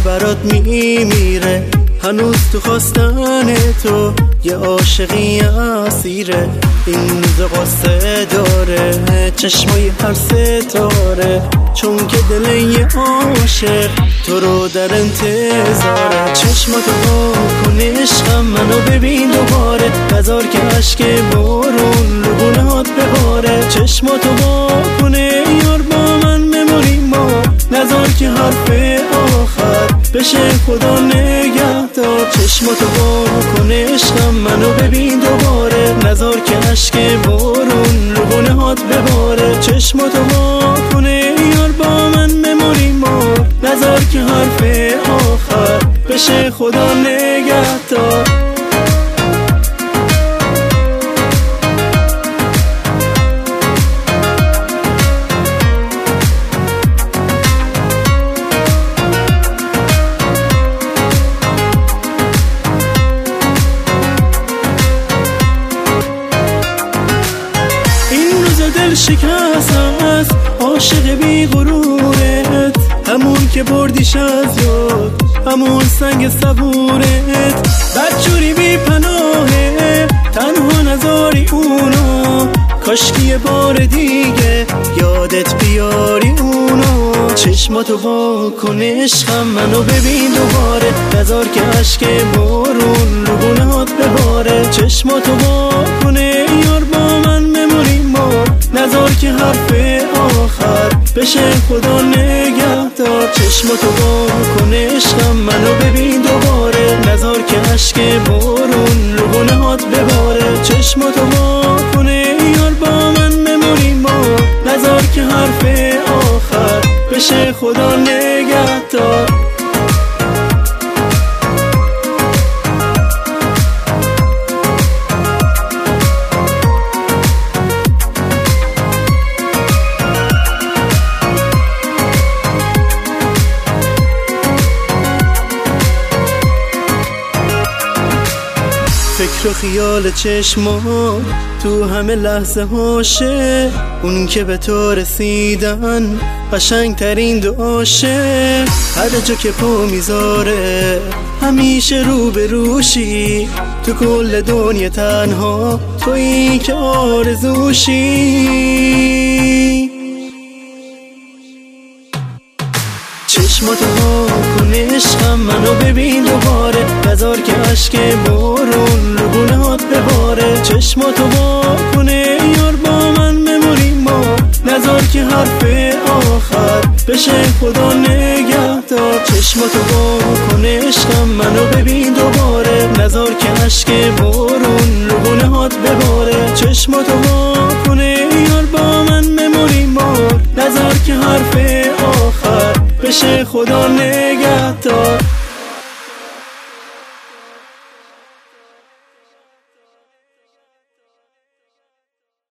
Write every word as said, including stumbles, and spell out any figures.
برات میمیره، هنوز تو خواستن تو یه عاشقی اسیره. این روز قصه داره چشمای هر ستاره، چون که دل یه عاشق تو رو در انتظاره. چشماتو وا کن عشقم، منو ببین دوباره، نذار که عشق بارون رو گونهات بباره. چشماتو وا کن یار با من بمونیم ما، نذار که حرف آخر بشه خدا نگهدار. چشماتو وا کن عشقم، منو ببین دوباره، نذار که عشق بارون رو گونهات بباره. چشماتو وا کن یار با من بمونیم ما، نذار که حرف آخر بشه خدا نگهدار. دل شکست است عاشق بی غرورت، همون که بردیش از یاد، همون سنگ صبورت. بدجوری بی پناهه تنها نذاری اونو، کاشکی یه بار دیگه یادت بیاری اونو. چشماتو وا کن عشقم، منو ببین دوباره، نذار که عشق بارون رو گونهات بباره. چشماتو وا کن یار با من بمونیم ما، نذار که حرف آخر بشه خدا نگهدار. چشماتو وا کن عشقم، منو ببین دوباره، نذار که عشق بارون رو گونهات بباره. چشماتو وا کن یار با من بمونیم ما، نذار که حرف آخر بشه خدا نگهدار. فکر و خیال چشما تو همه لحظه هاشه، اون که به تو رسیدن قشنگ ترین دعاشه. هر جا که پا میذاره همیشه رو به روشی، تو کل دنیا تنها تویی که آرزوشی. چشماتو وا کن عشقم، منو ببین دوباره، نذار که عشق بارون رو گونهات بباره. چشماتو وا کن یار با من بمونیم ما، نذار که حرف آخر بشه خدا نگهدار. چشماتو وا کن عشقم، منو ببین دوباره، نذار که عشق بارون رو گونهات بباره. چشماتو وا کن یار با من بمونیم ما، نذار که حرف آخر بشه خدا نگهدار.